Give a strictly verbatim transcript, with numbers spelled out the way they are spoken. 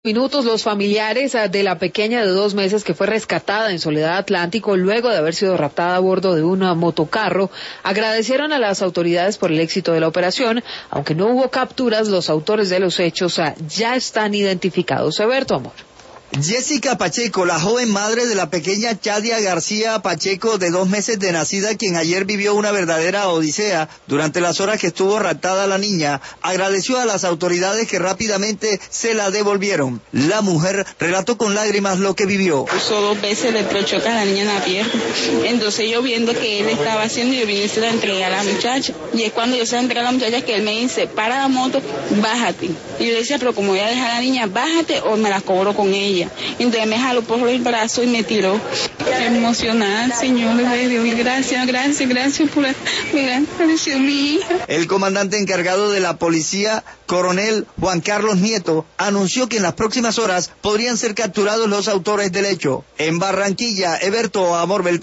Minutos, los familiares de la pequeña de dos meses que fue rescatada en Soledad Atlántico luego de haber sido raptada a bordo de un motocarro agradecieron a las autoridades por el éxito de la operación. Aunque no hubo capturas, los autores de los hechos ya están identificados. Eberto Amor. Jessica Pacheco, la joven madre de la pequeña Chadia García Pacheco, de dos meses de nacida, quien ayer vivió una verdadera odisea durante las horas que estuvo raptada la niña, agradeció a las autoridades que rápidamente se la devolvieron. La mujer relató con lágrimas lo que vivió. Usó dos veces le choca a la niña en la pierna. Entonces yo viendo que él estaba haciendo, yo vine y se la entregué a la muchacha. Y es cuando yo se la entregué a la muchacha que él me dice, para la moto, bájate. Y yo le decía, pero como voy a dejar a la niña, bájate o me la cobro con ella. Entonces me jaló por el brazo y me tiró. Emocionada, Señor, le doy gracias, gracias, gracias por haber aparecido mi hija. El comandante encargado de la policía, coronel Juan Carlos Nieto, anunció que en las próximas horas podrían ser capturados los autores del hecho. En Barranquilla, Eberto Amor Beltrán.